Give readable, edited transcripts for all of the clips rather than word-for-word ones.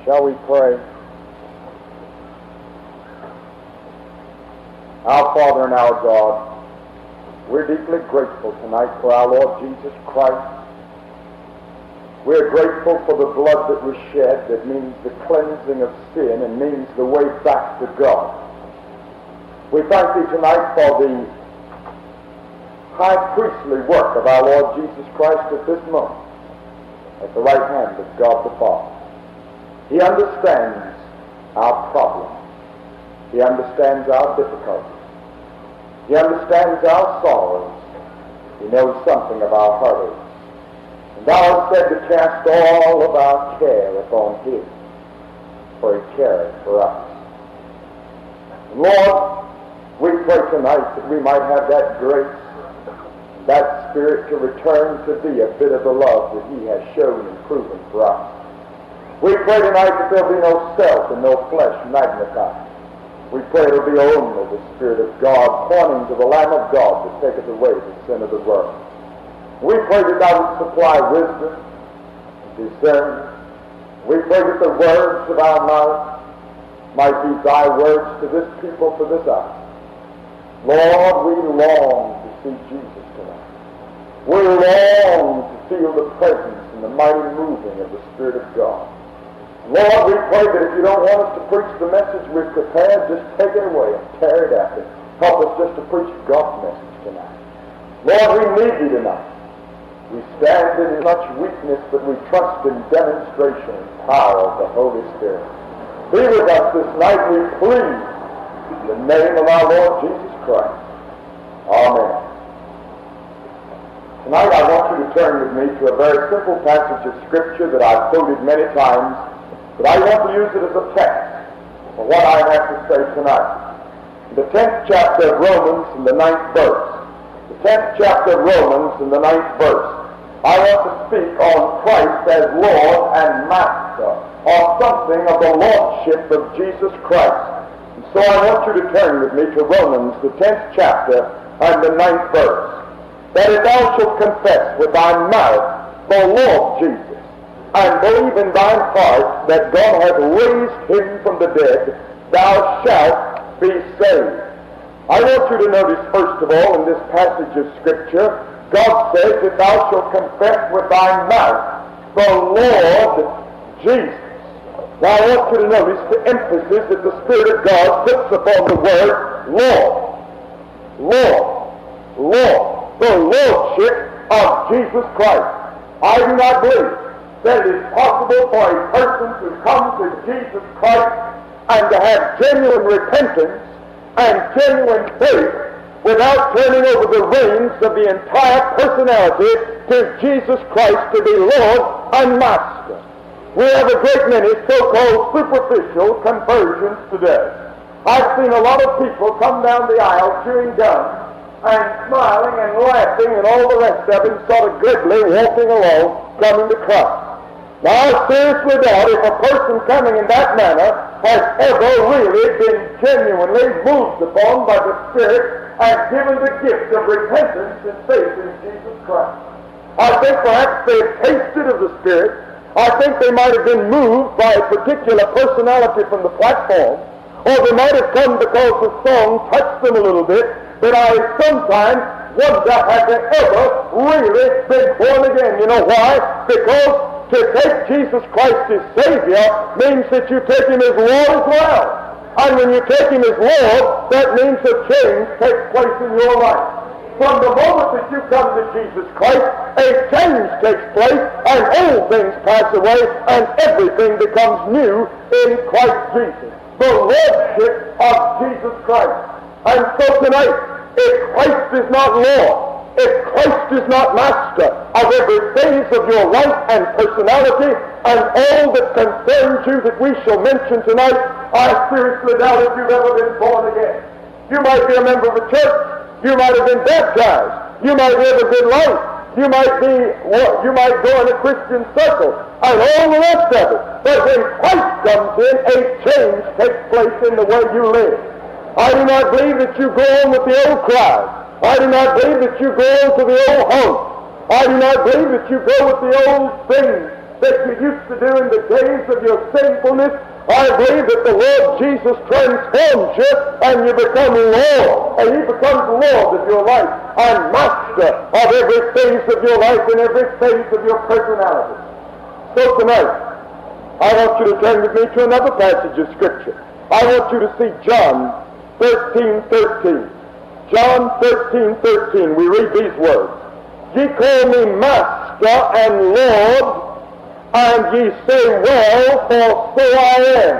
Shall we pray? Our Father and our God, we're deeply grateful tonight for our Lord Jesus Christ. We're grateful for the blood that was shed, that means the cleansing of sin and means the way back to God. We thank Thee tonight for the high priestly work of our Lord Jesus Christ at this moment, at the right hand of God the Father. He understands our problems. He understands our difficulties. He understands our sorrows. He knows something of our heartaches. And Thou hast said to cast all of our care upon Him, for He careth for us. And Lord, we pray tonight that we might have that grace, that Spirit to return to Thee a bit of the love that He has shown and proven for us. We pray tonight that there'll be no self and no flesh magnified. We pray it'll be only the Spirit of God pointing to the Lamb of God that taketh away the sin of the world. We pray that Thou would supply wisdom and discernment. We pray that the words of our mouth might be Thy words to this people for this hour. Lord, we long to see Jesus tonight. We long to feel the presence and the mighty moving of the Spirit of God. Lord, we pray that if You don't want us to preach the message we've prepared, just take it away and tear it out. Help us just to preach God's message tonight. Lord, we need Thee tonight. We stand in much weakness, but we trust in demonstration and power of the Holy Spirit. Be with us this night, we plead, in the name of our Lord Jesus Christ. Amen. Tonight I want you to turn with me to a very simple passage of Scripture that I've quoted many times, but I want to use it as a text for what I have to say tonight. In the 10th chapter of Romans, in the 9th verse, the 10th chapter of Romans, in the 9th verse, I want to speak on Christ as Lord and Master, or something of the Lordship of Jesus Christ. And so I want you to turn with me to Romans, the 10th chapter, and the 9th verse. That if thou shalt confess with thy mouth the Lord Jesus, and believe in thine heart that God hath raised Him from the dead, thou shalt be saved. I want you to notice, first of all, in this passage of Scripture, God says that thou shalt confess with thy mouth the Lord Jesus. Now I want you to notice the emphasis that the Spirit of God puts upon the word Lord. Lord. Lord. The Lordship of Jesus Christ. I do not believe that it is possible for a person to come to Jesus Christ and to have genuine repentance and genuine faith without turning over the reins of the entire personality to Jesus Christ to be Lord and Master. We have a great many so-called superficial conversions today. I've seen a lot of people come down the aisle chewing gum and smiling and laughing and all the rest of it, sort of glibly walking along, coming to Christ. Now, I seriously doubt if a person coming in that manner has ever really been genuinely moved upon by the Spirit and given the gift of repentance and faith in Jesus Christ. I think perhaps they've tasted of the Spirit. I think they might have been moved by a particular personality from the platform, or they might have come because the song touched them a little bit, but I sometimes wonder, have they ever really been born again? You know why? Because to take Jesus Christ as Savior means that you take Him as Lord as well. And when you take Him as Lord, that means a change takes place in your life. From the moment that you come to Jesus Christ, a change takes place, and all things pass away, and everything becomes new in Christ Jesus. The Lordship of Jesus Christ. And so tonight, if Christ is not Lord, if Christ is not Master of every phase of your life and personality and all that concerns you that we shall mention tonight, I seriously doubt if you've ever been born again. You might be a member of a church. You might have been baptized. You might live a good life. You might go in a Christian circle and all the rest of it. But when Christ comes in, a change takes place in the way you live. I do not believe that you go on with the old crowd. I do not believe that you go on to the old home. I do not believe that you go with the old things that you used to do in the days of your sinfulness. I believe that the Lord Jesus transforms you and you become Lord. And He becomes Lord of your life and master of every phase of your life and every phase of your personality. So tonight, I want you to turn with me to another passage of Scripture. I want you to see John 13:13. John 13:13. We read these words. Ye call me Master and Lord, and ye say, well, for so I am.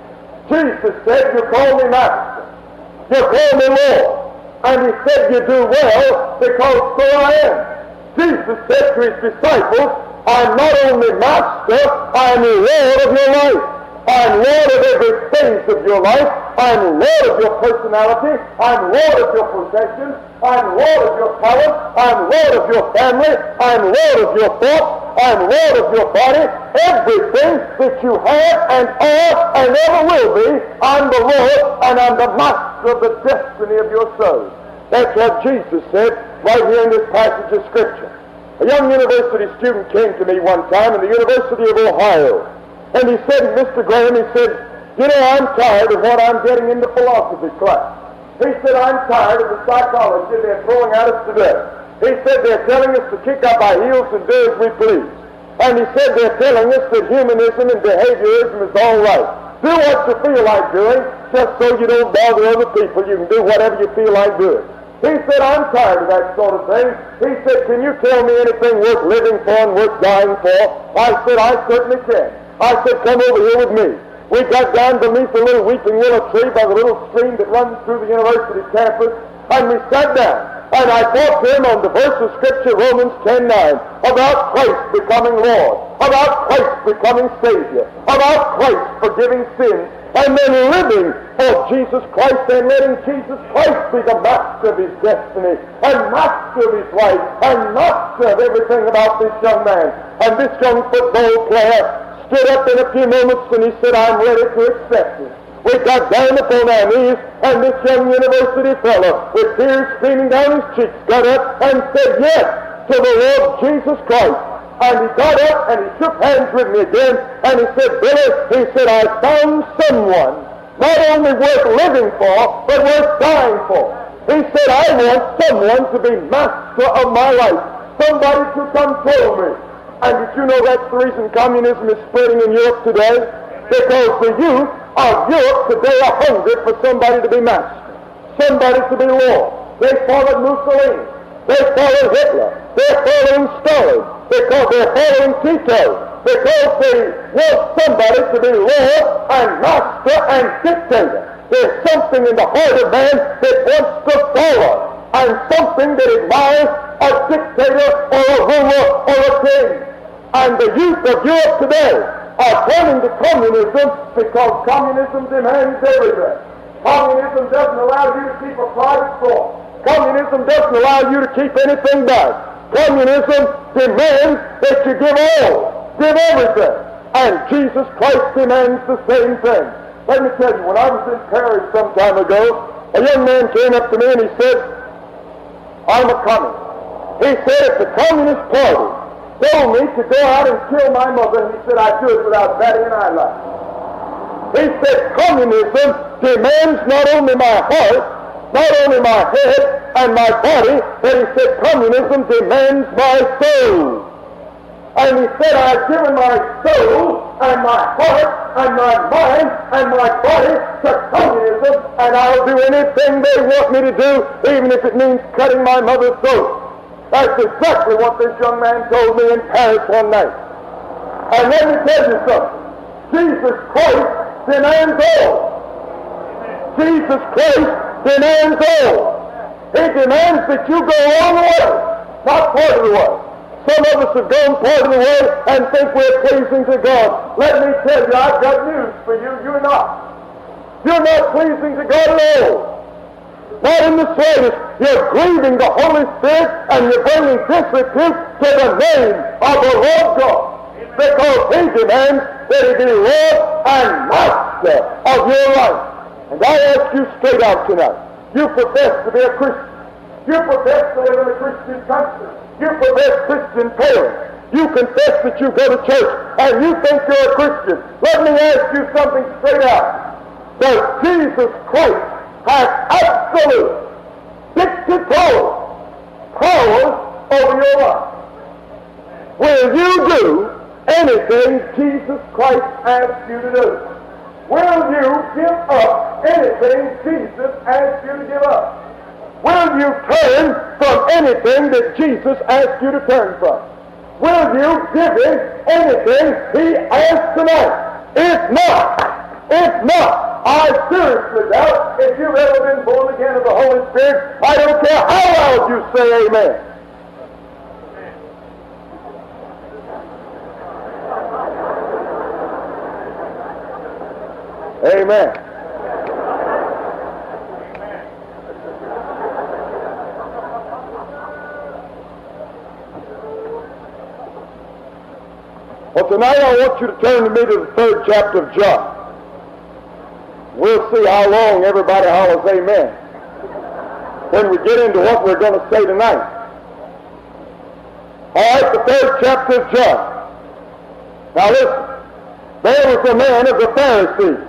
Jesus said, you call me Master. You call me Lord. And He said, you do well, because so I am. Jesus said to His disciples, I'm not only Master, I'm Lord of your life. I'm Lord of every phase of your life. I'm Lord of your personality. I'm Lord of your possessions. I'm Lord of your talent. I'm Lord of your family. I'm Lord of your thoughts. I'm Lord of your body. Everything that you have and are and ever will be, I'm the Lord and I'm the master of the destiny of your soul. That's what Jesus said right here in this passage of Scripture. A young university student came to me one time in the University of Ohio. And he said, Mr. Graham, he said, you know, I'm tired of what I'm getting in the philosophy class. He said, I'm tired of the psychology they're throwing at us today. He said, they're telling us to kick up our heels and do as we please. And he said, they're telling us that humanism and behaviorism is all right. Do what you feel like doing, just so you don't bother other people. You can do whatever you feel like doing. He said, I'm tired of that sort of thing. He said, can you tell me anything worth living for and worth dying for? I said, I certainly can. I said, come over here with me. We got down beneath the little weeping willow tree by the little stream that runs through the university campus, and we sat down. And I talked to him on the verse of Scripture, Romans 10:9, about Christ becoming Lord, about Christ becoming Savior, about Christ forgiving sins, and then living for Jesus Christ and letting Jesus Christ be the master of his destiny, and master of his life, and master of everything about this young man. And this young football player stood up in a few moments and he said, I'm ready to accept it. We got down upon our knees, and this young university fellow, with tears streaming down his cheeks, got up and said yes to the Lord Jesus Christ. And he got up and he shook hands with me again, and he said, Billy, he said, I found someone not only worth living for, but worth dying for. He said, I want someone to be master of my life, somebody to control me. And did you know that's the reason communism is spreading in Europe today? Because the youth of Europe today are hungry for somebody to be master, somebody to be Lord. They followed Mussolini. They followed Hitler. They're following Stalin. Because they're following Tito. Because they want somebody to be Lord and master and dictator. There's something in the heart of man that wants to follow, and something that admires a dictator or a ruler or a king. And the youth of Europe today are turning to communism because communism demands everything. Communism doesn't allow you to keep a private thought. Communism doesn't allow you to keep anything back. Communism demands that you give all, give everything. And Jesus Christ demands the same thing. Let me tell you, when I was in Paris some time ago, a young man came up to me and he said, I'm a communist. He said, if the Communist Party told me to go out and kill my mother, and he said, I'd do it without batting an eyelash. He said, communism demands not only my heart, not only my head and my body, but he said, communism demands my soul. And he said, I've given my soul and my heart and my mind and my body to communism, and I'll do anything they want me to do, even if it means cutting my mother's throat. That's exactly what this young man told me in Paris one night. And let me tell you something. Jesus Christ demands all. Jesus Christ demands all. He demands that you go all the way, not part of the way. Some of us have gone part of the way and think we're pleasing to God. Let me tell you, I've got news for you. You're not. You're not pleasing to God at all. Not in the slightest. You're grieving the Holy Spirit and you're bringing disrepute to the name of the Lord God. Because He demands that He be Lord and Master of your life. And I ask you straight out tonight, you profess to be a Christian. You profess to live in a Christian country. You profess Christian parents. You confess that you go to church and you think you're a Christian. Let me ask you something straight out. Does Jesus Christ have absolute, dictatorial powers over your life? Will you do anything Jesus Christ asks you to do? Will you give up anything Jesus asks you to give up? Will you turn from anything that Jesus asks you to turn from? Will you give him anything he asks tonight? If not, I seriously doubt if you've ever been born again of the Holy Spirit. I don't care how loud you say amen. Amen. Well, tonight I want you to turn to me to the 3rd chapter of John. We'll see how long everybody hollers amen when we get into what we're going to say tonight. All right, the 3rd chapter of John. Now listen, there was a man of the Pharisees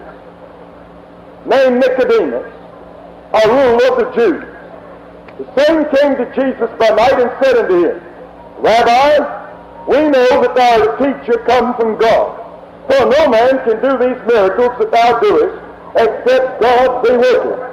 named Nicodemus, a ruler of the Jews. The same came to Jesus by night and said unto him, Rabbi, we know that thou art a teacher come from God. For no man can do these miracles that thou doest, except God be with him.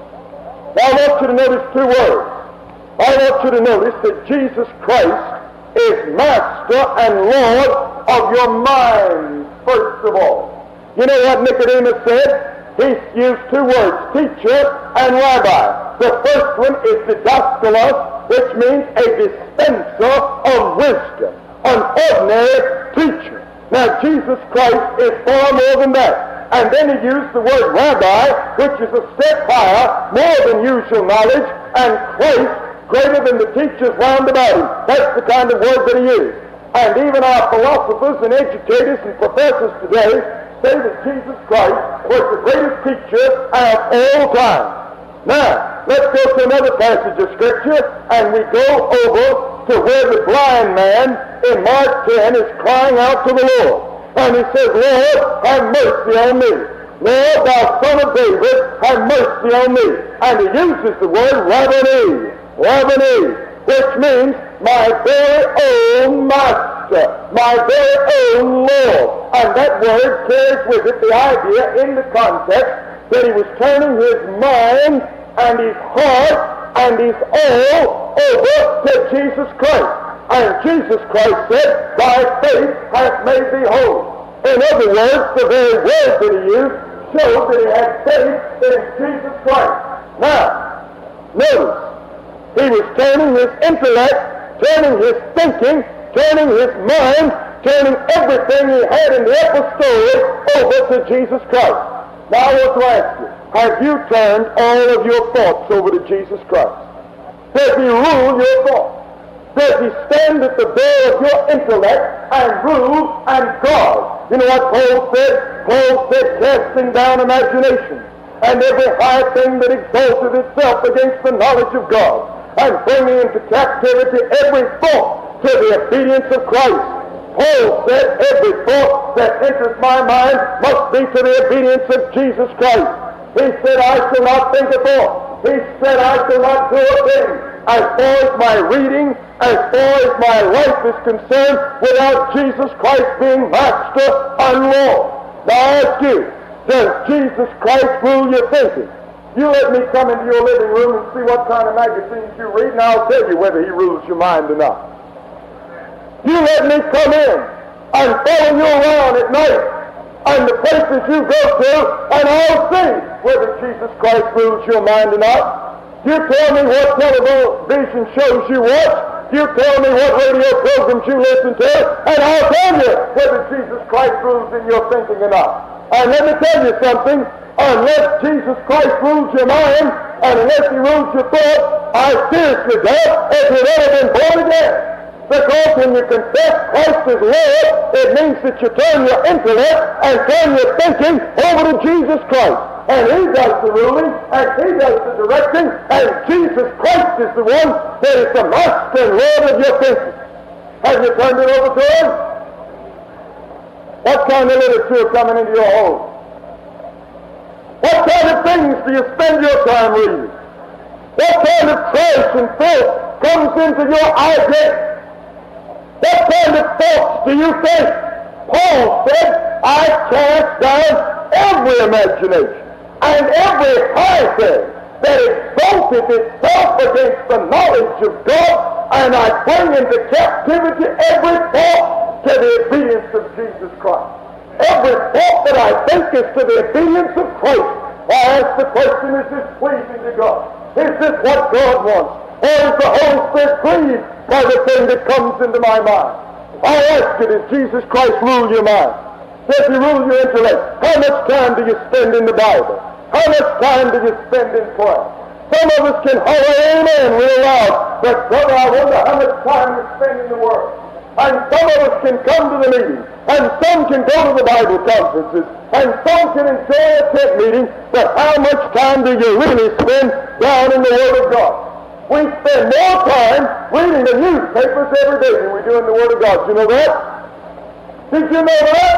Now I want you to notice 2 words. I want you to notice that Jesus Christ is Master and Lord of your mind, first of all. You know what Nicodemus said? He used 2 words, teacher and rabbi. The first one is didaskalos, which means a dispenser of wisdom, an ordinary teacher. Now Jesus Christ is far more than that. And then he used the word rabbi, which is a step higher, more than usual knowledge, and Christ greater than the teachers round about him. That's the kind of word that he used. And even our philosophers and educators and professors today say that Jesus Christ was the greatest teacher of all time. Now, let's go to another passage of Scripture, and we go over to where the blind man in Mark 10 is crying out to the Lord. And he says, Lord, have mercy on me. Lord, thou son of David, have mercy on me. And he uses the word Rabboni, which means my very own master, my very own Lord. And that word carries with it the idea in the context that he was turning his mind and his heart and his all over to Jesus Christ. And Jesus Christ said, thy faith hath made thee whole. In other words, the very word that he used showed that he had faith in Jesus Christ. Now, notice, he was turning his intellect, turning his thinking, turning his mind, turning everything he had in the upper story over to Jesus Christ. Now I want to ask you, have you turned all of your thoughts over to Jesus Christ? Does he rule your thoughts? Does he stand at the door of your intellect and rule and guard? You know what Paul said? Paul said, casting down imagination and every high thing that exalted itself against the knowledge of God, and bringing into captivity every thought to the obedience of Christ. Paul said, every thought that enters my mind must be to the obedience of Jesus Christ. He said, I shall not think a thought. He said, I shall not do a thing. As far as my reading, as far as my life is concerned, without Jesus Christ being Master and Lord. Now I ask you, does Jesus Christ rule your thinking? You let me come into your living room and see what kind of magazines you read, and I'll tell you whether he rules your mind or not. You let me come in and follow you around at night and the places you go to, and I'll see whether Jesus Christ rules your mind or not. You tell me what television shows you watch. You tell me what radio programs you listen to, and I'll tell you whether Jesus Christ rules in your thinking or not. And let me tell you something. Unless Jesus Christ rules your mind, and unless he rules your thoughts, I seriously doubt if you've ever been born again. Because when you confess Christ as Lord, it means that you turn your intellect and turn your thinking over to Jesus Christ. And he does the ruling, and he does the directing, and Jesus Christ is the one that is the master and Lord of your thinking. Have you turned it over to Him? What kind of literature coming into your home? What kind of things do you spend your time reading? What kind of trash and filth comes into your eye gate? What kind of thoughts do you think? Paul said, I cast down every imagination and every high thing that exalteth itself against the knowledge of God, and I bring into captivity every thought to the obedience of Jesus Christ. Every thought that I think is to the obedience of Christ. I ask the question, is this pleasing to God? Is this what God wants? Or is the Holy Spirit pleased by the thing that comes into my mind? I ask you, does Jesus Christ rule your mind? Does He rule your intellect? How much time do you spend in the Bible? How much time do you spend in prayer? Some of us can holler amen real loud, but brother, I wonder how much time we spend in the Word. And some of us can come to the meeting, and some can go to the Bible conferences, and some can enjoy a tent meeting, but how much time do you really spend down in the Word of God? We spend more time reading the newspapers every day than we do in the Word of God. Did you know that? Did you know that?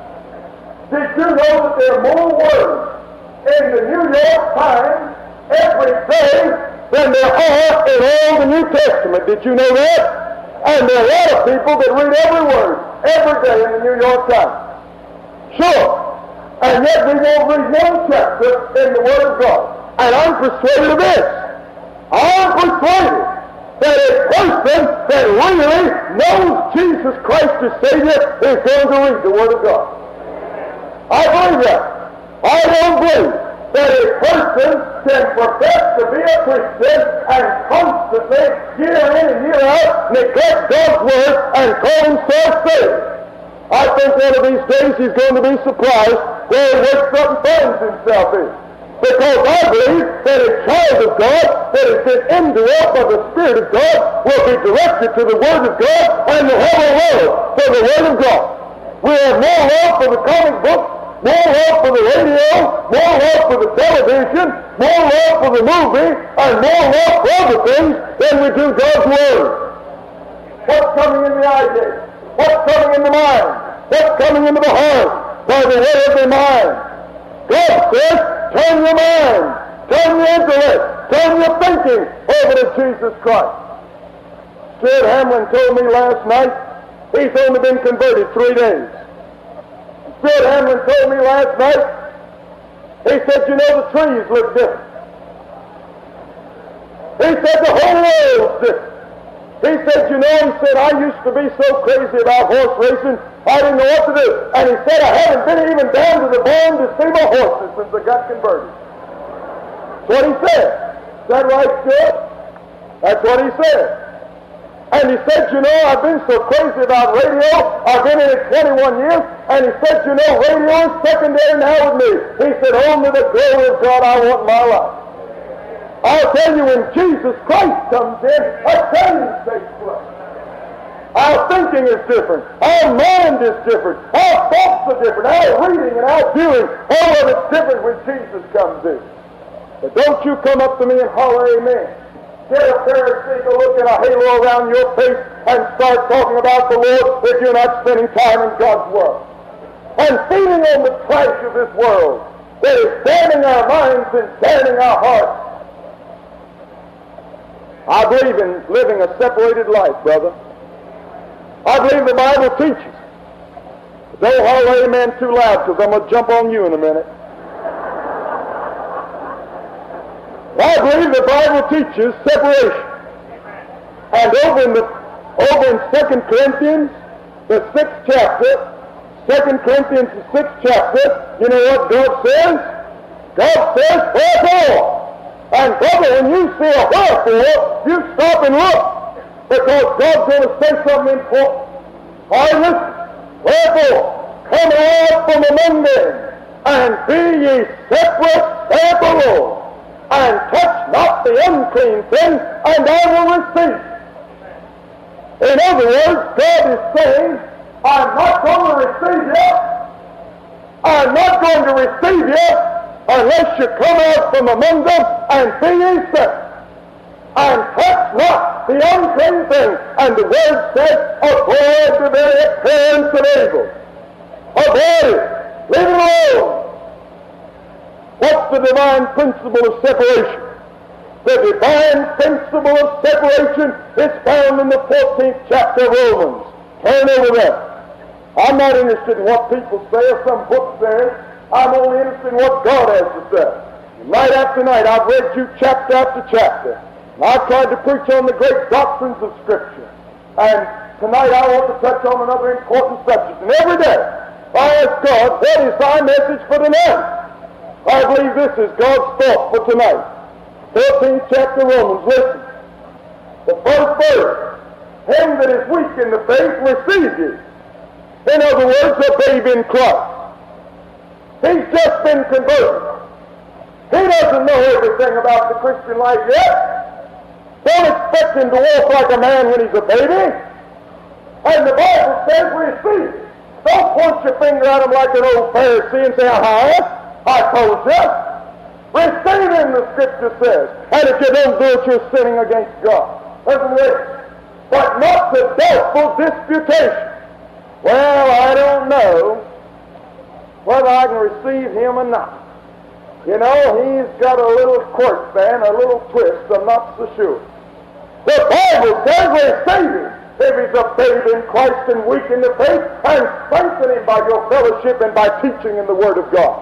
Did you know that there are more words in the New York Times every day than there are in all the New Testament? Did you know that? And there are a lot of people that read every word every day in the New York Times. Sure. And yet we won't read one chapter in the Word of God. And I'm persuaded of this. I'm persuaded that a person that really knows Jesus Christ as Savior is going to read the Word of God. I believe that. I don't believe that a person can profess to be a Christian and constantly, year in and year out, neglect God's Word and call himself saved. I think one of these days he's going to be surprised where he wakes up and finds himself in. Because I believe that a child of God that has been indwelt by the Spirit of God will be directed to the Word of God and will have a love for the Word of God. We have more love for the comic book, more love for the radio, more love for the television, more love for the movie, and more love for other things than we do God's Word. What's coming in the eye gate? What's coming in the mind? What's coming into the heart? By the way of the mind. God says, turn your mind, turn your intellect, turn your thinking over to Jesus Christ. Stuart Hamlin told me last night he's only been converted 3 days. Stuart Hamlin told me last night, he said, you know, the trees look different. He said, the whole world's different. He said, you know, he said, I used to be so crazy about horse racing, I didn't know what to do. And he said, I haven't been even down to the barn to see my horses since I got converted. That's what he said. Is that right, Stuart? That's what he said. And he said, you know, I've been so crazy about radio. I've been in it 21 years. And he said, you know, radio is secondary now with me. He said, only the glory of God I want in my life. I'll tell you, when Jesus Christ comes in, a change takes place. Our thinking is different. Our mind is different. Our thoughts are different. Our reading and our viewing, all of it's different when Jesus comes in. But don't you come up to me and holler amen. Get a Pharisee, look at a halo around your face and start talking about the Lord if you're not spending time in God's Word. And feeding on the trash of this world that is damning our minds and damning our hearts. I believe in living a separated life, brother. I believe the Bible teaches. Don't holler amen too loud, because I'm going to jump on you in a minute. I believe the Bible teaches separation. And over in 2 Corinthians, the 6th chapter, 2 Corinthians, the 6th chapter, you know what God says? God says, wherefore? And brother, when you see a wherefore, you stop and look, because God's going to say something important. All right, listen. Wherefore, come out from among them, and be ye separate, saith the Lord, and touch not the unclean thing, and I will receive. In other words, God is saying, I'm not going to receive you. I'm not going to receive you unless you come out from among them and be ye separate, and touch not the unclean thing. And the Word says, avoid the very appearance of evil. Avoid it. Leave it alone. What's the divine principle of separation? The divine principle of separation is found in the 14th chapter of Romans. Turn over there. I'm not interested in what people say or some book says. I'm only interested in what God has to say. And night after night, I've read you chapter after chapter. And I've tried to preach on the great doctrines of Scripture. And tonight I want to touch on another important subject. And every day I ask God, what is thy message for tonight? I believe this is God's thought for tonight. 14th chapter Romans, listen. The first verse, him that is weak in the faith receive ye. In other words, a babe in Christ. He's just been converted. He doesn't know everything about the Christian life yet. Don't expect him to walk like a man when he's a baby. And the Bible says receive it. Don't point your finger at him like an old Pharisee and say, I told you. Receive him, the Scripture says. And if you don't do it, you're sinning against God. Listen to this. But not to doubtful disputation. Well, I don't know whether I can receive him or not. You know, he's got a little quirk there and a little twist. I'm not so sure. The Bible says receive him if he's a babe in Christ and weak in the faith, and strengthen him by your fellowship and by teaching in the Word of God.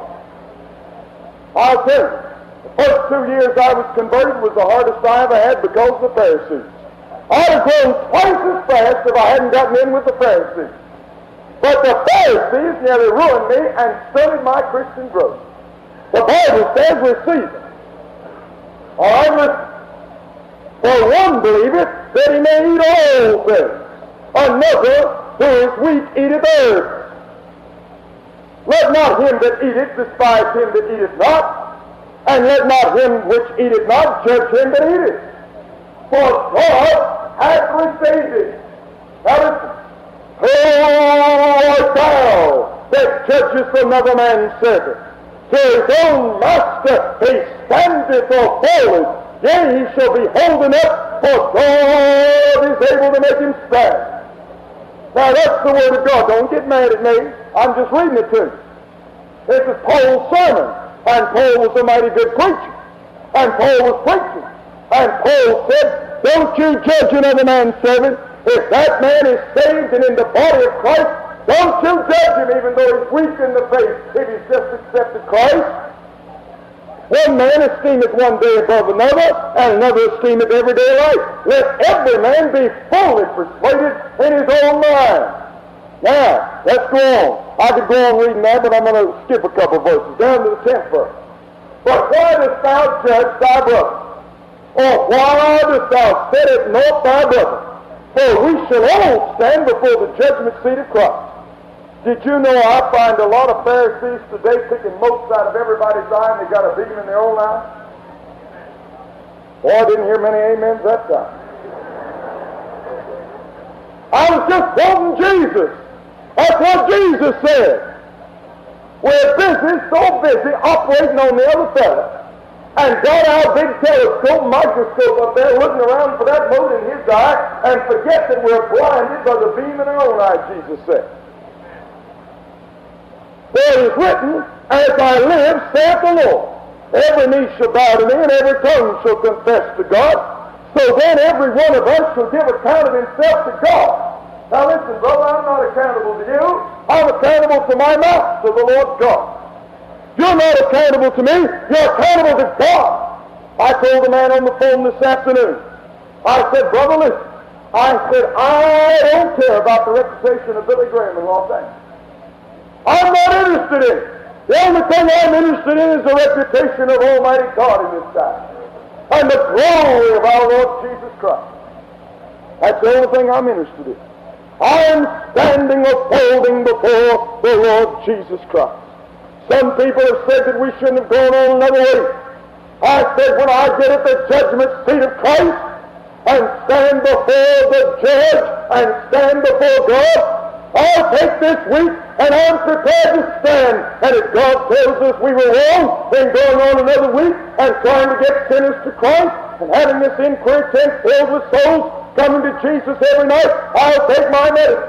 I'll tell you, the first 2 years I was converted was the hardest I ever had because of the Pharisees. I'd have grown twice as fast if I hadn't gotten in with the Pharisees. But the Pharisees nearly ruined me and stunted my Christian growth. The Bible says receive it. All right, listen. For one believeth that he may eat all things. Another, who is weak, eateth herbs. Let not him that eateth despise him that eateth not, and let not him which eateth not judge him that eateth. For God hath received it. Now listen. Who art thou that judgest another man's servant? To his own master he standeth or falleth. Yea, he shall be holden up, for God is able to make him stand. Now that's the Word of God. Don't get mad at me. I'm just reading it to you. This is Paul's sermon. And Paul was a mighty good preacher. And Paul was preaching. And Paul said, don't you judge another man's servant. If that man is saved and in the body of Christ, don't you judge him even though he's weak in the faith, if he's just accepted Christ. One man esteemeth one day above another, and another esteemeth everyday life. Let every man be fully persuaded in his own mind. Now, let's go on. I could go on reading that, but I'm going to skip a couple verses, down to the 10th verse. But why dost thou judge thy brother? Or why dost thou set at naught thy brother? For we shall all stand before the judgment seat of Christ. Did you know I find a lot of Pharisees today picking motes out of everybody's eye and they got a beam in their own eye? Boy, I didn't hear many amens that time. I was just quoting Jesus. That's what Jesus said. We're busy, so busy, operating on the other fellow, and got our big telescope, microscope up there looking around for that mote in his eye, and forget that we're blinded by the beam in our own eye, Jesus said. There is written, as I live, saith the Lord, every knee shall bow to me, and every tongue shall confess to God. So then every one of us shall give account of himself to God. Now listen, brother, I'm not accountable to you. I'm accountable to my master, the Lord God. You're not accountable to me. You're accountable to God. I told the man on the phone this afternoon. I said, brother, listen. I said, I don't care about the reputation of Billy Graham in Los Angeles. I'm not interested in it. The only thing I'm interested in is the reputation of Almighty God in this time, and the glory of our Lord Jesus Christ. That's the only thing I'm interested in. I am standing or folding before the Lord Jesus Christ. Some people have said that we shouldn't have gone on another way. I said, when I get at the judgment seat of Christ and stand before the judge and stand before God, I'll take this week and I'm prepared to stand. And if God tells us we were wrong, then going on another week and trying to get sinners to Christ and having this inquiry tent filled with souls, coming to Jesus every night, I'll take my medicine.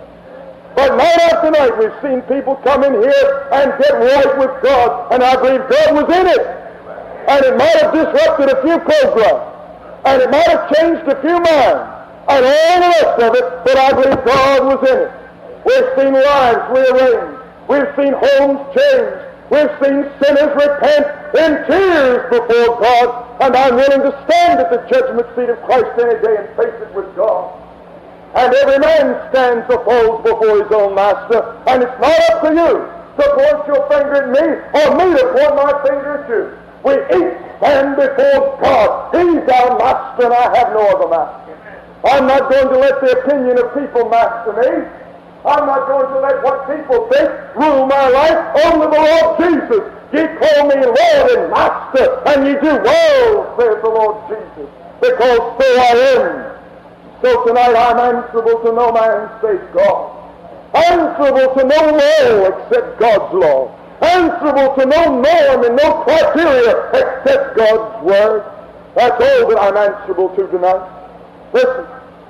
But night after night, we've seen people come in here and get right with God, and I believe God was in it. And it might have disrupted a few programs, and it might have changed a few minds, and all the rest of it, but I believe God was in it. We've seen lives rearranged. We've seen homes changed. We've seen sinners repent in tears before God, and I'm willing to stand at the judgment seat of Christ any day and face it with God. And every man stands opposed before his own master, and it's not up to you to point your finger at me or me to point my finger at you. We each stand before God. He's our master, and I have no other master. I'm not going to let the opinion of people master me. I'm not going to let what people think rule my life. Only the Lord Jesus. Ye call me Lord and Master, and ye do well, says the Lord Jesus, because so I am. So tonight I'm answerable to no man save God. Answerable to no law except God's law. Answerable to no norm and no criteria except God's Word. That's all that I'm answerable to tonight. Listen.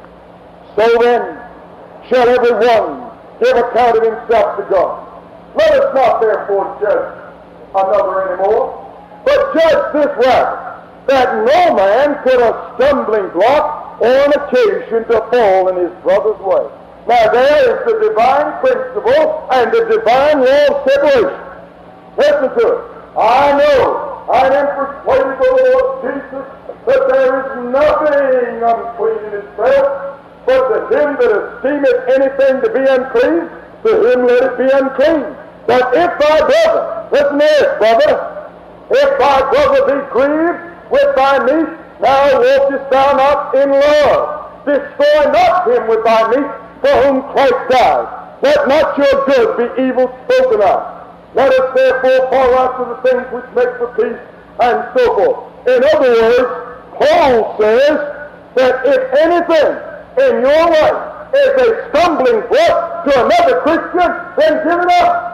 So then, shall every one give account of himself to God. Let us not therefore judge another anymore, but judge this rather, that no man put a stumbling block or an occasion to fall in his brother's way. Now there is the divine principle and the divine law of separation. Listen to it. I know, I am persuaded by the Lord Jesus that there is nothing unclean in himself, but to him that esteemeth anything to be unclean, to him let it be unclean. But if thy brother, listen to this, brother, if thy brother be grieved with thy meat, now walkest thou not in love. Destroy not him with thy meat, for whom Christ died. Let not your good be evil spoken of. Let us therefore follow after the things which make for peace, and so forth. In other words, Paul says that if anything in your life is a stumbling block to another Christian, then give it up.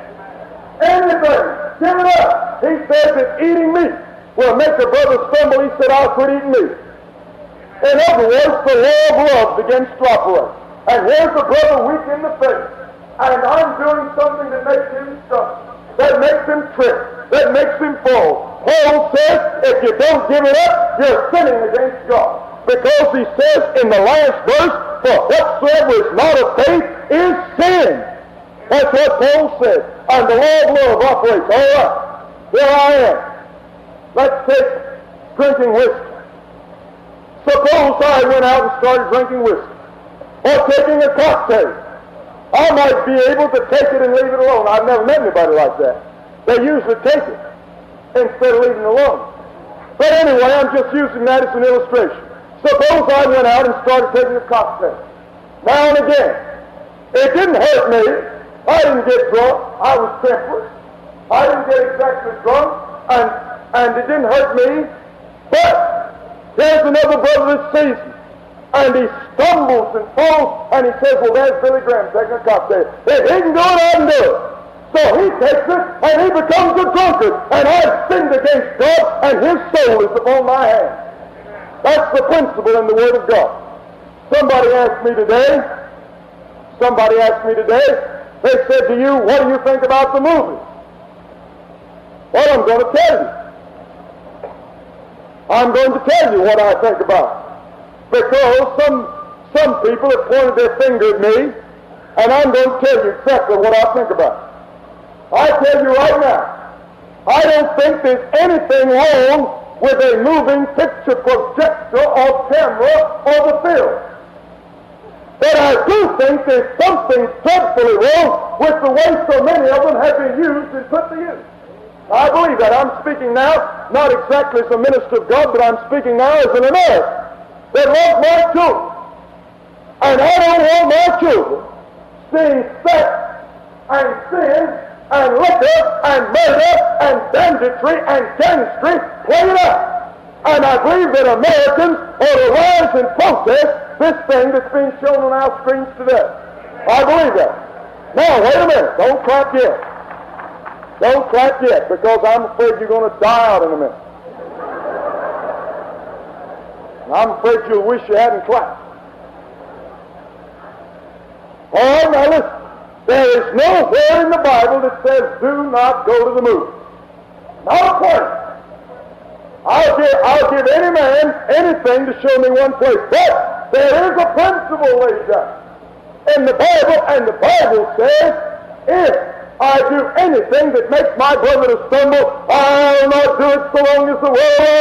Anything, give it up. He says that eating meat will make a brother stumble. He said, I'll quit eating meat. In other words, the law of love begins to operate. And here's a brother weak in the faith, and I'm doing something that makes him stumble, that makes him trip, that makes him fall. Paul says, if you don't give it up, you're sinning against God. Because he says in the last verse, for whatsoever is not of faith is sin. That's what Paul said. And the law of love operates. All right, here I am. Let's take drinking whiskey. Suppose I went out and started drinking whiskey, or taking a cocktail. I might be able to take it and leave it alone. I've never met anybody like that. They usually take it instead of leaving it alone. But anyway, I'm just using that as an illustration. Suppose I went out and started taking a cocktail. Now and again, it didn't hurt me. I didn't get drunk. I was temperate. I didn't get exactly drunk, and it didn't hurt me. But here's another brother that sees me, and he stumbles and falls, and he says, well, there's Billy Graham taking a cocktail. If he can do it, I can do it. So he takes it, and he becomes a drunkard, and I've sinned against God, and his soul is upon my hand. That's the principle in the Word of God. Somebody asked me today, they said to you, what do you think about the movie? Well, I'm going to tell you. I'm going to tell you what I think about it. Because some people have pointed their finger at me, and I'm going to tell you exactly what I think about it. I tell you right now, I don't think there's anything wrong with a moving picture projector or camera or the film. But I do think there's something dreadfully wrong with the way so many of them have been used and put to use. I believe that. I'm speaking now, not exactly as a minister of God, but I'm speaking now as an American that loves my children. And I don't want my children seeing sex and sin and liquor and murder and banditry and gangstry played out. And I believe that Americans ought to rise and protest this thing that's being shown on our screens today. I believe that. Now, wait a minute. Don't clap yet. Don't clap yet, because I'm afraid you're going to die out in a minute. And I'm afraid you'll wish you hadn't clapped. Oh, now listen. There is nowhere in the Bible that says do not go to the movies. Not a place. I'll give any man anything to show me one place. But there is a principle laid down in the Bible, and the Bible says, if I do anything that makes my brother to stumble, I'll not do it so long as the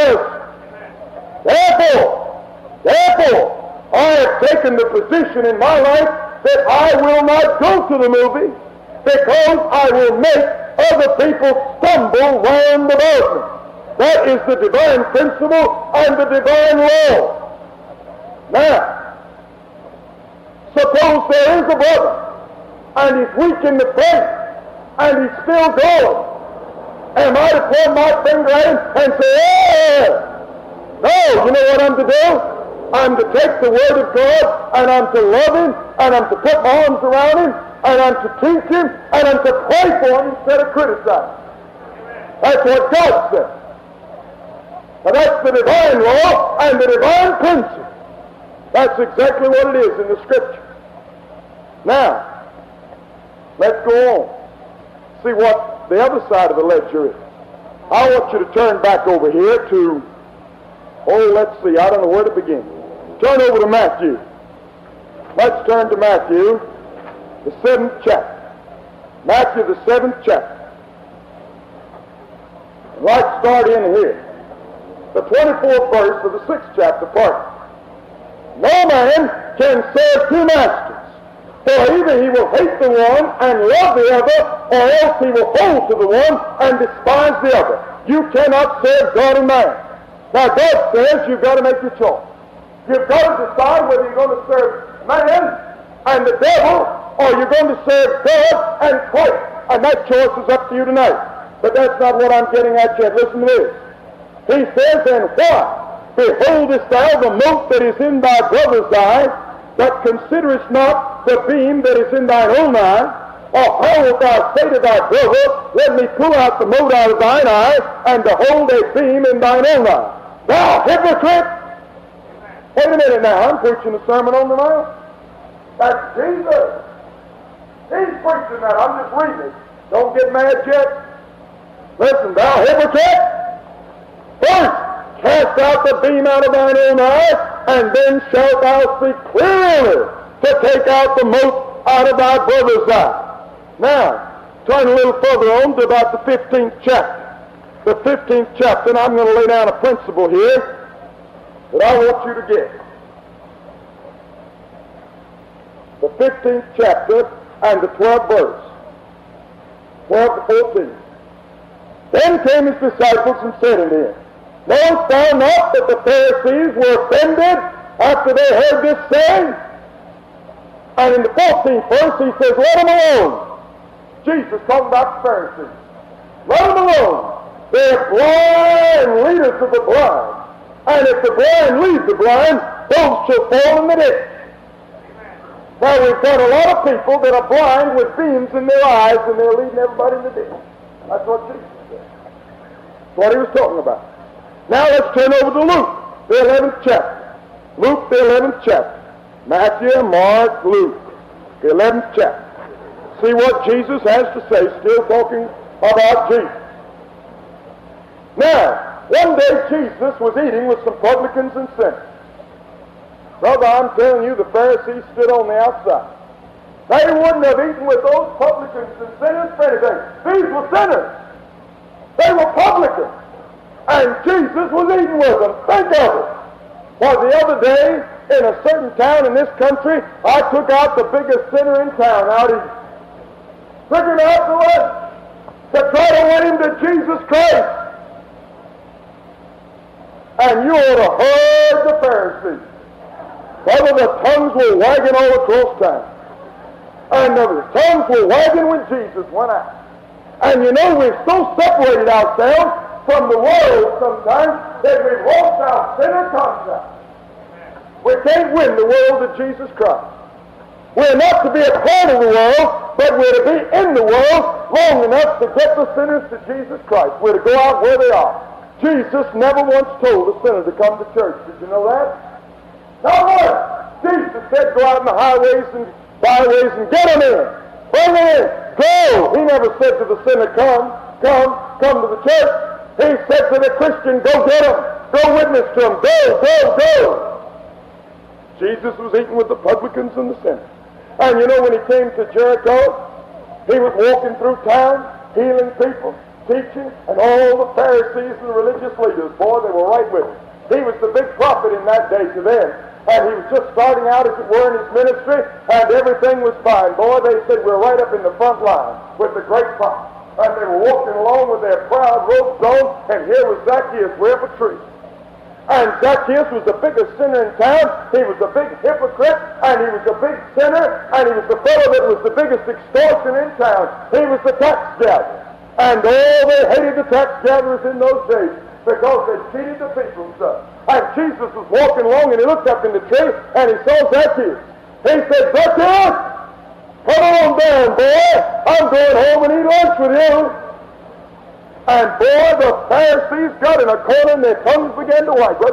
world lasts. Therefore, I have taken the position in my life that I will not go to the movie because I will make other people stumble round about me. That is the divine principle and the divine law. Now, suppose there is a brother and he's weak in the faith and he's still going. Am I to point my finger at him and say, "Yeah"? No, you know what I'm to do? I'm to take the Word of God, and I'm to love Him, and I'm to put my arms around Him, and I'm to teach Him, and I'm to pray for Him instead of criticizing. That's what God said. But that's the divine law and the divine principle. That's exactly what it is in the Scripture. Now, let's go on. See what the other side of the ledger is. I want you to turn back over here to, let's see, I don't know where to begin. Turn over to Matthew. Let's turn to Matthew, the 7th chapter. Matthew, the 7th chapter. And let's start in here. The 24th verse of the 6th chapter, pardon. No man can serve two masters, for either he will hate the one and love the other, or else he will hold to the one and despise the other. You cannot serve God and man. Now God says you've got to make your choice. You've got to decide whether you're going to serve man and the devil, or you're going to serve God and Christ. And that choice is up to you tonight. But that's not what I'm getting at yet. Listen to this. He says, "And why beholdest thou the mote that is in thy brother's eye, but considerest not the beam that is in thine own eye? Or how wilt thou say to thy brother, Let me pull out the mote out of thine eye, and behold a beam in thine own eye? Thou hypocrite!" Wait a minute now, I'm preaching a Sermon on the Mount. That's Jesus. He's preaching that. I'm just reading it. Don't get mad yet. Listen, thou hypocrite! First, cast out the beam out of thine own eye, and then shalt thou see clearly to take out the mote out of thy brother's eye. Now, turn a little further on to about the 15th chapter. The 15th chapter, and I'm going to lay down a principle here that I want you to get. The 15th chapter and the 12th verse. 12 to 14. Then came his disciples and said unto him, Knowest thou not that the Pharisees were offended after they heard this saying? And in the 14th verse he says, Let them alone. Jesus talking about the Pharisees. Let them alone. They're blind leaders of the blind. And if the blind lead the blind, those shall fall in the ditch. Now we've got a lot of people that are blind with beams in their eyes, and they're leading everybody in the ditch. That's what Jesus said. That's what he was talking about. Now let's turn over to Luke, the 11th chapter. Luke, the 11th chapter. Matthew, Mark, Luke, the 11th chapter. See what Jesus has to say, still talking about Jesus. Now, one day Jesus was eating with some publicans and sinners. Brother, I'm telling you, the Pharisees stood on the outside. They wouldn't have eaten with those publicans and sinners for anything. These were sinners. They were publicans. And Jesus was eating with them. Think of it. Well, the other day, in a certain town in this country, I took out the biggest sinner in town out east. Took him out to lunch to try to win him to Jesus Christ. And you ought to heard the Pharisees. Brother, the tongues were wagging all across town. And the tongues were wagging when Jesus went out. And you know, we've so separated ourselves from the world sometimes that we've lost our sinner contact. We can't win the world to Jesus Christ. We're not to be a part of the world, but we're to be in the world long enough to get the sinners to Jesus Christ. We're to go out where they are. Jesus never once told a sinner to come to church. Did you know that? Not once. Jesus said, go out in the highways and byways and get them in. Bring them in. Go. He never said to the sinner, come to the church. He said to the Christian, go get them. Go witness to them. Go. Jesus was eating with the publicans and the sinners. And you know, when he came to Jericho, he was walking through town, healing people, teaching, and all the Pharisees and the religious leaders, boy, they were right with him. He was the big prophet in that day to them. And he was just starting out, as it were, in his ministry, and everything was fine. Boy, they said, we're right up in the front line with the great prophet. And they were walking along with their proud robes on, and here was Zacchaeus way up a tree. And Zacchaeus was the biggest sinner in town. He was a big hypocrite, and he was a big sinner, and he was the fellow that was the biggest extortioner in town. He was the tax gatherer. And they hated the tax gatherers in those days because they cheated the people and stuff. And Jesus was walking along, and he looked up in the tree, and he saw Zacchaeus. He said, Zacchaeus, come on down, boy. I'm going home and eat lunch with you. And boy, the Pharisees got in a corner and their tongues began to wag.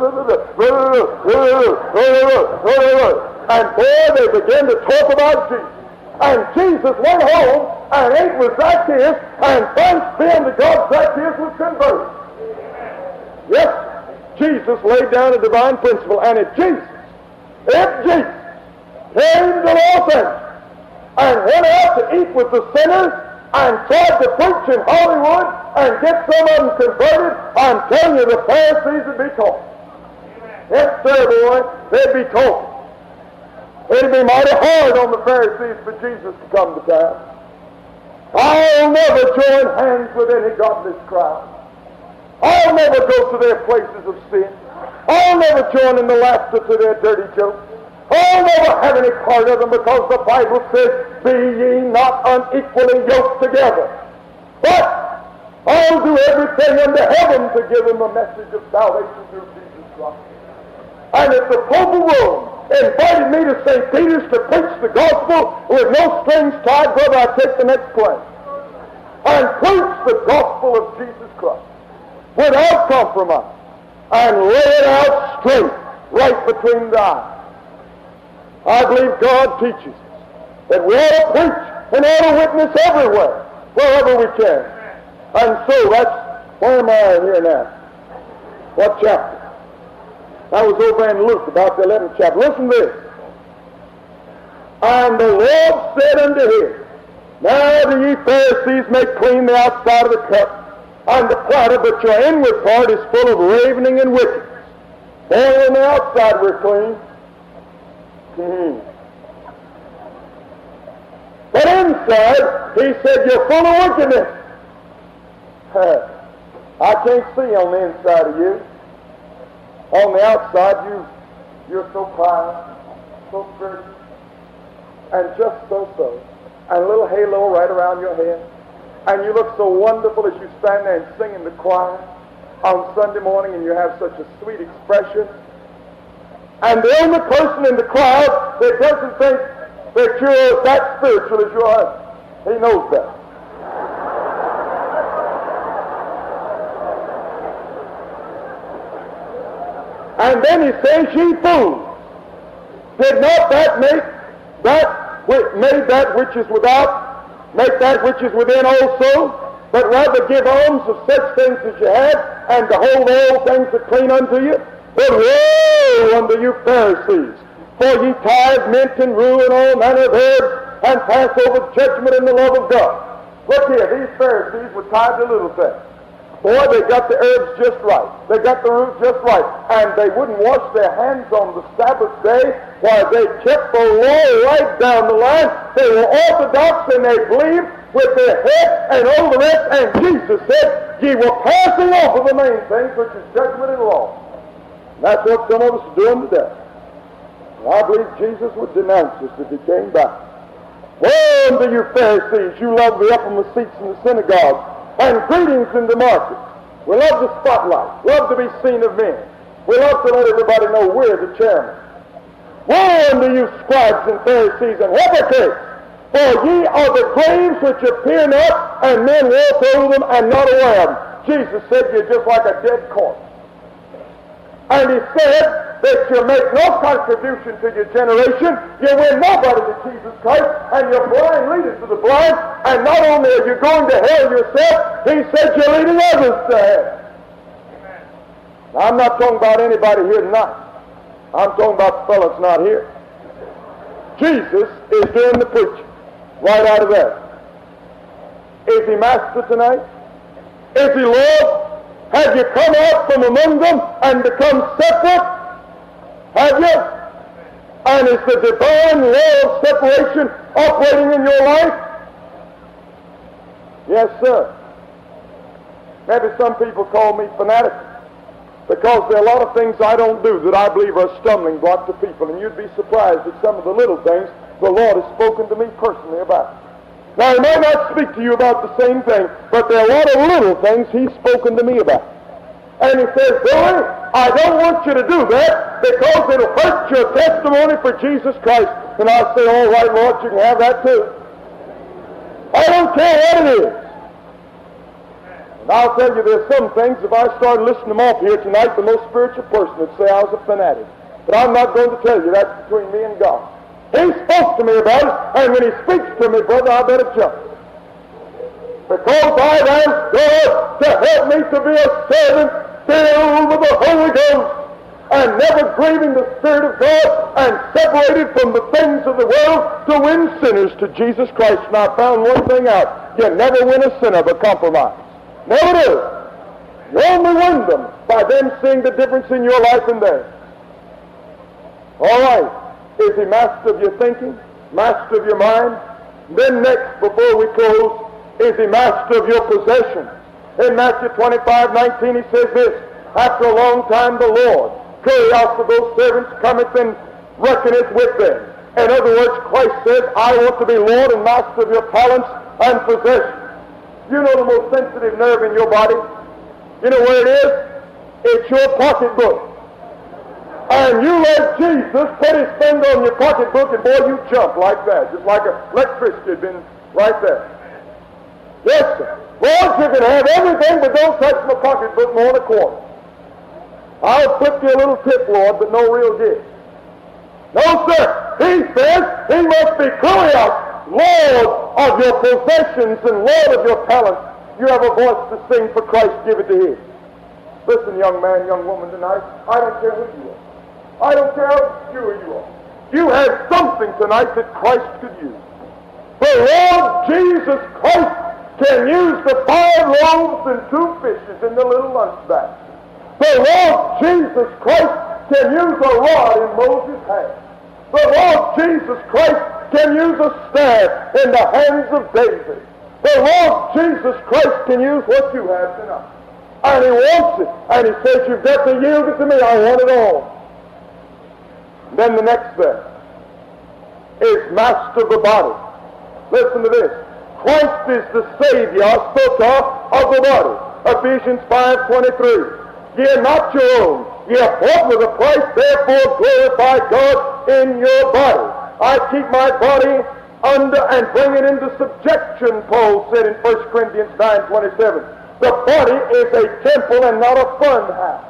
And boy, they began to talk about Jesus. And Jesus went home and ate with Zacchaeus, and thanks be unto God, Zacchaeus was converted. Yes, Jesus laid down a divine principle, and if Jesus came to Los Angeles and went out to eat with the sinners and tried to preach in Hollywood and get some of them converted, I'm telling you, the Pharisees would be talking. Yes, sir, boy, they'd be talking. It'd be mighty hard on the Pharisees for Jesus to come to town. I'll never join hands with any godless crowd. I'll never go to their places of sin. I'll never join in the laughter to their dirty jokes. I'll never have any part of them, because the Bible says, be ye not unequally yoked together. But I'll do everything under heaven to give them a message of salvation through Jesus Christ. And if the Pope of Rome invited me to St. Peter's to preach the gospel with no strings tied, brother, I take the next claim and preach the gospel of Jesus Christ without compromise and lay it out straight right between the eyes. I believe God teaches us that we ought to preach and ought to witness everywhere, wherever we can. And so where am I here now? What chapter? I was over in Luke, about the 11th chapter. Listen to this. And the Lord said unto him, now do ye Pharisees make clean the outside of the cup and the platter, but your inward part is full of ravening and wickedness. Only on the outside we're clean. But inside, he said, you're full of wickedness. I can't see on the inside of you. On the outside, you're so quiet, so spiritual, and just so. And a little halo right around your head. And you look so wonderful as you stand there and sing in the choir on Sunday morning, and you have such a sweet expression. And the only person in the crowd that doesn't think that you're that spiritual as your husband, he knows that. And then he says, ye fools, did not that make that which is without, make that which is within also, but rather give alms of such things as you have, and behold all things are clean unto you? But woe unto you Pharisees, for ye tithe mint and rue and all manner of herbs, and pass over judgment and the love of God. Look here, these Pharisees would tithe the little things. Boy, they got the herbs just right. They got the root just right. And they wouldn't wash their hands on the Sabbath day, while they kept the law right down the line. They were orthodox, and they believed with their head and all the rest. And Jesus said, ye were passing off of the main things, which is judgment and law. And that's what some of us are doing today. And I believe Jesus would denounce us if he came back. Woe unto you Pharisees, you love the uppermost seats in the synagogue, and greetings in the market. We love the spotlight, love to be seen of men. We love to let everybody know we're the chairman. Woe unto you scribes and Pharisees and hypocrites, for ye are the graves which appear not, and men walk over them and not aware of them. Jesus said you're just like a dead corpse. And he said, that you make no contribution to your generation, you win nobody to Jesus Christ, and you're blind leaders to the blind, and not only are you going to hell yourself, he said you're leading others to hell. Now, I'm not talking about anybody here tonight. I'm talking about the fellows not here. Jesus is doing the preaching right out of there. Is he master tonight? Is he Lord? Have you come out from among them and become separate? Have you? And is the divine law of separation operating in your life? Yes, sir. Maybe some people call me fanatical because there are a lot of things I don't do that I believe are a stumbling block to people, and you'd be surprised at some of the little things the Lord has spoken to me personally about. Now, he might not speak to you about the same thing, but there are a lot of little things he's spoken to me about. And he says, Billy, I don't want you to do that because it'll hurt your testimony for Jesus Christ. And I say, all right, Lord, you can have that too. I don't care what it is. And I'll tell you, there's some things, if I started listing them off here tonight, the most spiritual person would say I was a fanatic. But I'm not going to tell you. That's between me and God. He spoke to me about it, and when he speaks to me, brother, I better jump. Because I've asked God to help me to be a servant filled with the Holy Ghost and never grieving the Spirit of God and separated from the things of the world to win sinners to Jesus Christ. And I found one thing out. You never win a sinner by compromise. Never do. You only win them by them seeing the difference in your life and theirs. All right. Is he master of your thinking? Master of your mind? Then next, before we close, is he master of your possessions? In Matthew 25:19 he says this, after a long time the Lord, curious of those servants, cometh and reckoneth with them. In other words, Christ says, I want to be Lord and master of your talents and possessions. You know the most sensitive nerve in your body? You know where it is? It's your pocketbook. And you let Jesus put his finger on your pocketbook, and boy, you jump like that, just like electricity had been right there. Yes, sir. Lord, you can have everything, but don't touch my pocketbook more than a quarter. I'll flip you a little tip, Lord, but no real gift. No, sir. He says he must be Kurios, Lord of your possessions and Lord of your talents. You have a voice to sing for Christ, give it to him. Listen, young man, young woman, tonight, I don't care who you are. I don't care how obscure you are. You have something tonight that Christ could use. The Lord Jesus Christ can use the 5 loaves and 2 fishes in the little lunch bag. The Lord Jesus Christ can use a rod in Moses' hand. The Lord Jesus Christ can use a staff in the hands of David. The Lord Jesus Christ can use what you have tonight. And he wants it. And he says, you've got to yield it to me. I want it all. Then the next verse is master of the body. Listen to this. Christ is the Savior, spoke of the body. Ephesians 5:23. Ye are not your own. Ye are bought with a price, therefore glorify God in your body. I keep my body under and bring it into subjection, Paul said in 1 Corinthians 9:27. The body is a temple and not a fun house.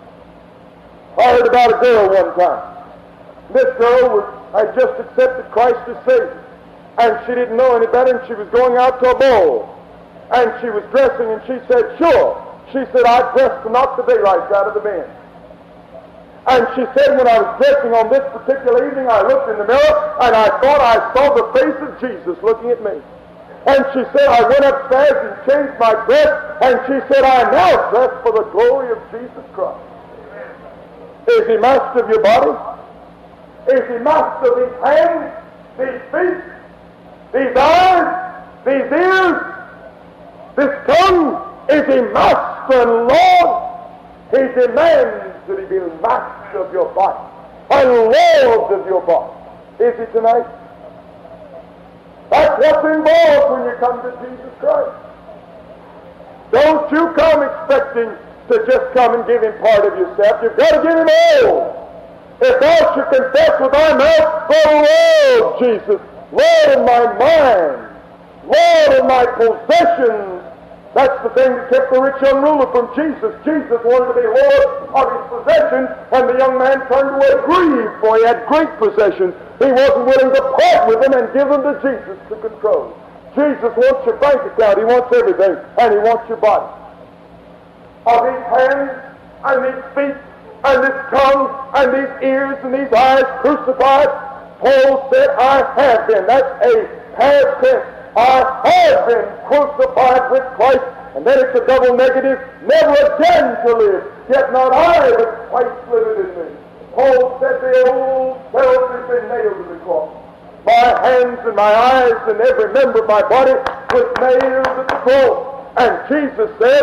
I heard about a girl one time. This girl had just accepted Christ as Savior, and she didn't know any better, and she was going out to a ball, and she was dressing, and she said, sure. She said, I dressed to knock the daylights out of the men. And she said, when I was dressing on this particular evening, I looked in the mirror, and I thought I saw the face of Jesus looking at me. And she said, I went upstairs and changed my dress, and she said, I now dress for the glory of Jesus Christ. Is he master of your body? Is he master of these hands, these feet, these eyes, these ears, this tongue? Is he master and Lord? He demands that he be master of your body and Lord of your body. Is he tonight? That's what's involved when you come to Jesus Christ. Don't you come expecting to just come and give him part of yourself. You've got to give him all. If thou should confess with thy mouth, the Lord Jesus, Lord of my mind, Lord of my possessions, That's the thing that kept the rich young ruler from Jesus. Jesus wanted to be Lord of his possessions, and the young man turned away grieved, for he had great possessions. He wasn't willing to part with them and give them to Jesus to control. Jesus wants your bank account. He wants everything, and he wants your body. Of these hands, and these feet, and this tongue, and these ears, and these eyes crucified, Paul said, I have been. That's a past tense. I have been crucified with Christ. And then it's a double negative. Never again to live. Yet not I, but Christ liveth in me. Paul said the old self has been nailed to the cross. My hands and my eyes and every member of my body was nailed to the cross. And Jesus says,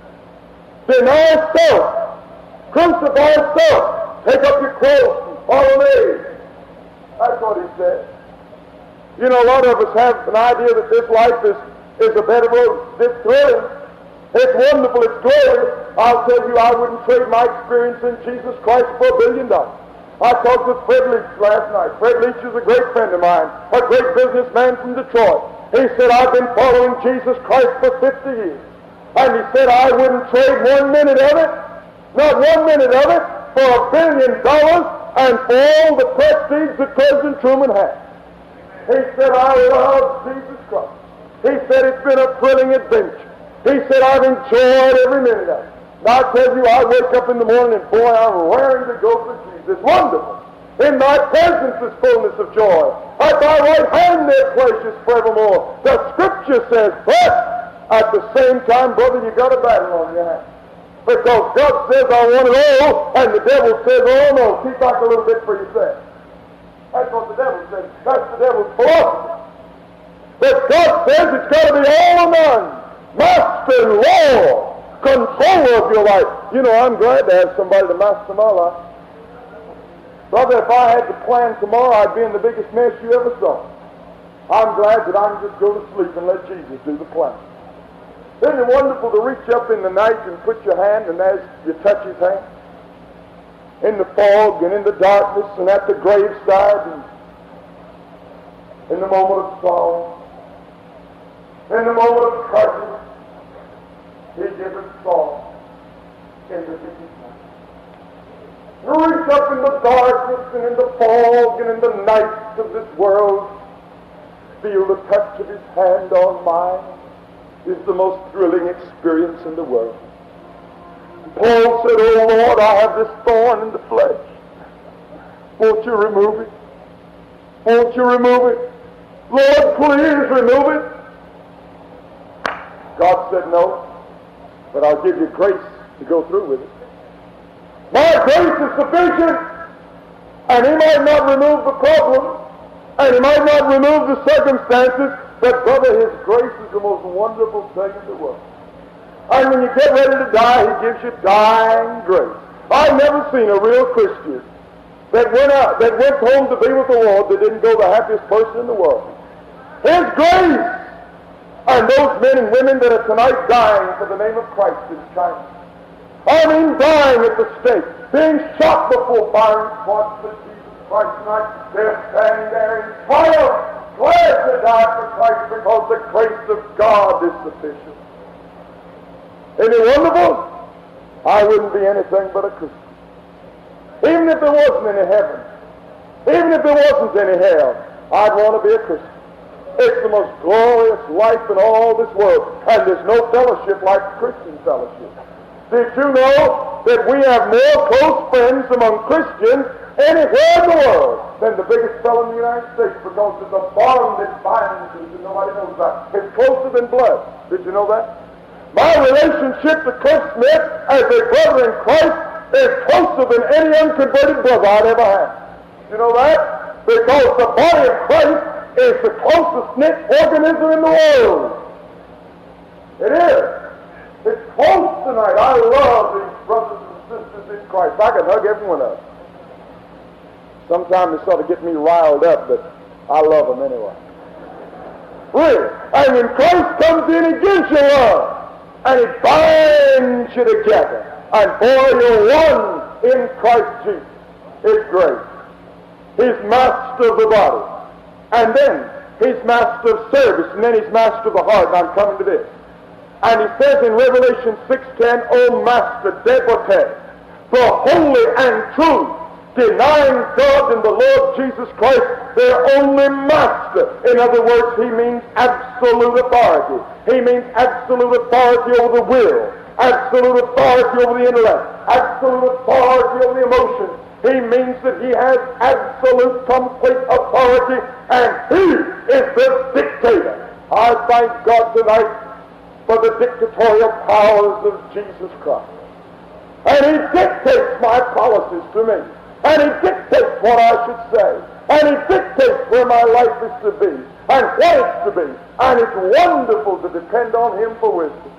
deny self. Crucify self. Take up your cross and follow me. That's what he said. You know, a lot of us have an idea that this life is a bed of roses. It's thrilling. It's wonderful. It's glorious. I'll tell you, I wouldn't trade my experience in Jesus Christ for $1 billion. I talked with Fred Leach last night. Fred Leach is a great friend of mine, a great businessman from Detroit. He said, I've been following Jesus Christ for 50 years. And he said, I wouldn't trade 1 minute of it, not 1 minute of it, for $1 billion and for all the prestige that President Truman had. He said, I love Jesus Christ. He said, it's been a thrilling adventure. He said, I've enjoyed every minute of it. Now, I tell you, I wake up in the morning and, boy, I'm raring to go for Jesus. It's wonderful. In thy presence is fullness of joy. At thy right hand there pleasures forevermore. The Scripture says, but at the same time, brother, you got a battle on your hands. Because God says, I want it all, and the devil says, oh, no, keep back a little bit for yourself. That's what the devil says. That's the devil's philosophy. But God says it's got to be all or none. Master and Lord. Controller of your life. You know, I'm glad to have somebody to master my life. Brother, if I had to plan tomorrow, I'd be in the biggest mess you ever saw. I'm glad that I can just go to sleep and let Jesus do the plan. Isn't it wonderful to reach up in the night and put your hand, and as you touch his hand, in the fog and in the darkness and at the graveside and in the moment of sorrow, in the moment of tragedy, he gives us song in the deep night. You reach up in the darkness and in the fog and in the night of this world, feel the touch of his hand on mine is the most thrilling experience in the world. Paul said, oh Lord, I have this thorn in the flesh. Won't you remove it? Won't you remove it? Lord, please remove it. God said, no, but I'll give you grace to go through with it. My grace is sufficient, and he might not remove the problem, and he might not remove the circumstances, but brother, his grace is the most wonderful thing in the world. And when you get ready to die, he gives you dying grace. I've never seen a real Christian that went home to be with the Lord that didn't go the happiest person in the world. His grace! And those men and women that are tonight dying for the name of Christ in China. I mean dying at the stake, being shot before firing squads for Jesus Christ tonight. They're standing there in triumph, glad to die for Christ because the grace of God is sufficient. Isn't it wonderful? I wouldn't be anything but a Christian. Even if there wasn't any heaven, even if there wasn't any hell, I'd want to be a Christian. It's the most glorious life in all this world, and there's no fellowship like Christian fellowship. Did you know that we have more close friends among Christians anywhere in the world than the biggest fellow in the United States, because there's a bond that binds us, and nobody knows that. It's closer than blood. Did you know that? My relationship to Cliff Smith as a brother in Christ is closer than any unconverted brother I'd ever had. You know that? Because the body of Christ is the closest knit organism in the world. It is. It's close tonight. I love these brothers and sisters in Christ. I can hug every one of them. Sometimes they sort of get me riled up, but I love them anyway. Really. And when Christ comes in, he gives you love. And he binds you together. And boy, you're one in Christ Jesus. It's great. He's master of the body. And then he's master of service. And then he's master of the heart. And I'm coming to this. And he says in Revelation 6:10, O Master, devotee, for holy and true, denying God and the Lord Jesus Christ, their only master. In other words, he means absolute authority. He means absolute authority over the will, absolute authority over the intellect, absolute authority over the emotions. He means that he has absolute, complete authority, and he is the dictator. I thank God tonight for the dictatorial powers of Jesus Christ. And he dictates my policies to me. And he dictates what I should say. And he dictates where my life is to be and what it's to be. And it's wonderful to depend on him for wisdom.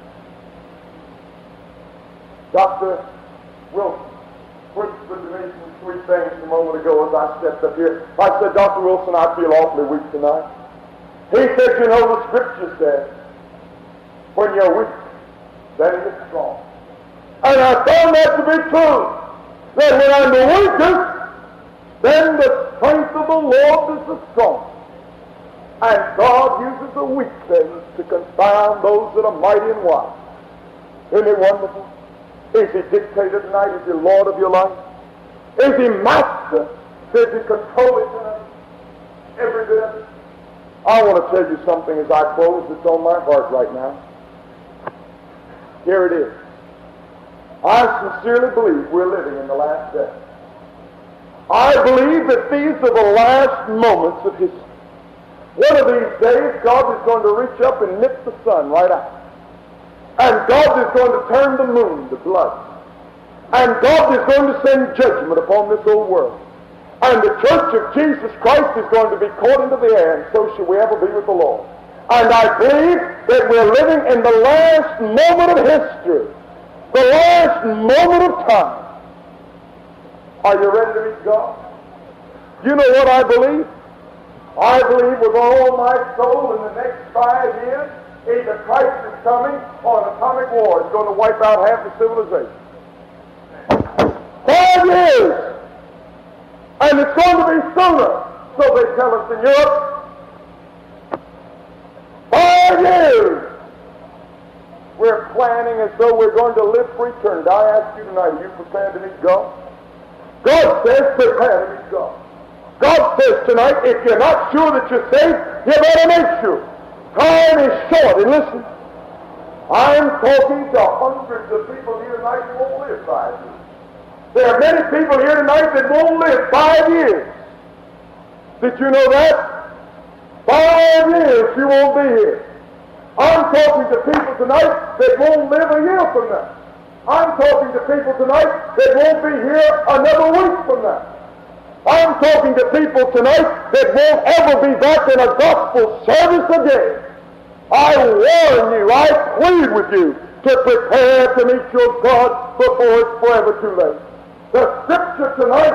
Dr. Wilson whispered to me some sweet things a moment ago as I stepped up here. I said, Dr. Wilson, I feel awfully weak tonight. He said, you know, the Scripture says, when you're weak, then you get strong. And I found that to be true. That when I'm the weakest, then the strength of the Lord is the strongest. And God uses the weak things to confound those that are mighty and wise. Isn't it wonderful? Is he dictator tonight? Is he Lord of your life? Is he master? Does he control it tonight? Every bit of it. I want to tell you something as I close that's on my heart right now. Here it is. I sincerely believe we're living in the last days. I believe that these are the last moments of history. One of these days, God is going to reach up and nip the sun right out. And God is going to turn the moon to blood. And God is going to send judgment upon this old world. And the church of Jesus Christ is going to be caught into the air, and so shall we ever be with the Lord. And I believe that we're living in the last moment of history. The last moment of time. Are you ready to meet God? You know what I believe? I believe with all my soul in the next 5 years, either Christ is coming or an atomic war is going to wipe out half the civilization. 5 years! And it's going to be sooner, so they tell us in Europe. 5 years! We're planning as though we're going to live for eternity. I ask you tonight, are you prepared to meet God? God says, prepare to meet God. God says tonight, if you're not sure that you're saved, you better make sure. Time is short, and listen, I'm talking to hundreds of people here tonight who won't live 5 years. There are many people here tonight that won't live 5 years. Did you know that? 5 years you won't be here. I'm talking to people tonight that won't live a year from now. I'm talking to people tonight that won't be here another week from now. I'm talking to people tonight that won't ever be back in a gospel service again. I warn you, I plead with you to prepare to meet your God before it's forever too late. The Scripture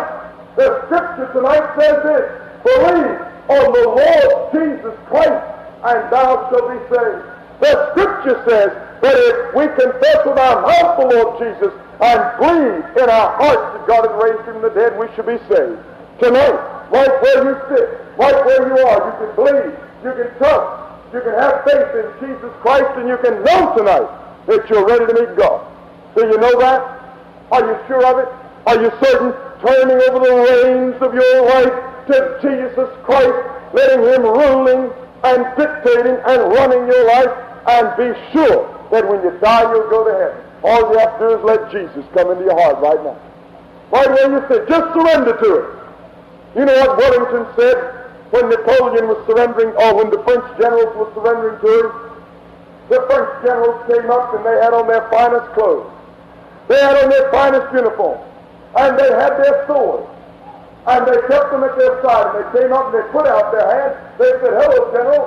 tonight says this, believe on the Lord Jesus Christ and thou shalt be saved. The Scripture says that if we confess with our mouth the Lord Jesus and believe in our hearts that God has raised him from the dead, we shall be saved. Tonight, right where you sit, right where you are, you can believe, you can trust, you can have faith in Jesus Christ, and you can know tonight that you're ready to meet God. Do you know that? Are you sure of it? Are you certain? Turning over the reins of your life to Jesus Christ, letting him ruling and dictating and running your life, and be sure that when you die you'll go to heaven. All you have to do is let Jesus come into your heart right now. Right where you sit, just surrender to it. You know what Wellington said when Napoleon was surrendering, or when the French generals were surrendering to him? The French generals came up and they had on their finest clothes. They had on their finest uniforms. And they had their swords. And they kept them at their side. And they came up and they put out their hands. They said, hello, General.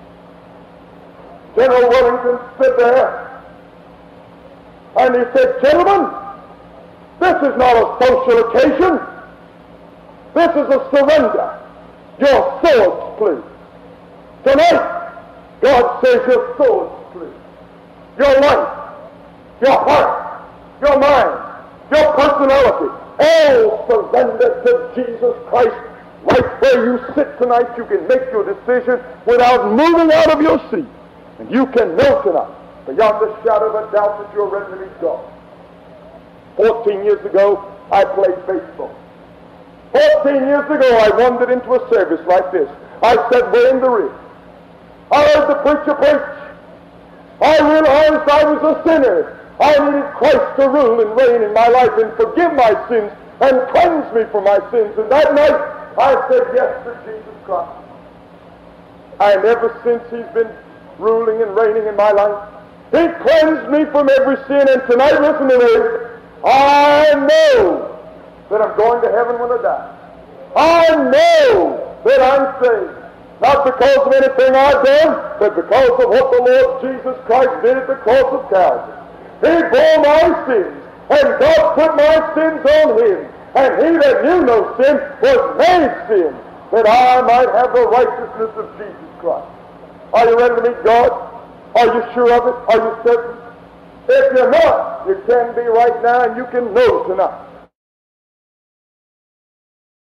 General Wellington stood there. And he said, gentlemen, this is not a social occasion. This is a surrender. Your swords, please. Tonight, God says your swords, please. Your life, your heart, your mind, your personality, all surrender to Jesus Christ. Right where you sit tonight, you can make your decision without moving out of your seat. And you can know tonight beyond the shadow of a doubt that you're ready to meet God. 14 years ago, I played baseball. 14 years ago, I wandered into a service like this. I sat way in the rear. I heard the preacher preach. I realized I was a sinner. I needed Christ to rule and reign in my life and forgive my sins and cleanse me from my sins. And that night, I said yes to Jesus Christ. And ever since He's been ruling and reigning in my life, He cleansed me from every sin. And tonight, listen to me, I know that I'm going to heaven when I die. I know that I'm saved. Not because of anything I've done, but because of what the Lord Jesus Christ did at the cross of Calvary. He bore my sins, and God put my sins on Him. And He that knew no sin was made sin, that I might have the righteousness of Jesus Christ. Are you ready to meet God? Are you sure of it? Are you certain? If you're not, you can be right now, and you can know tonight.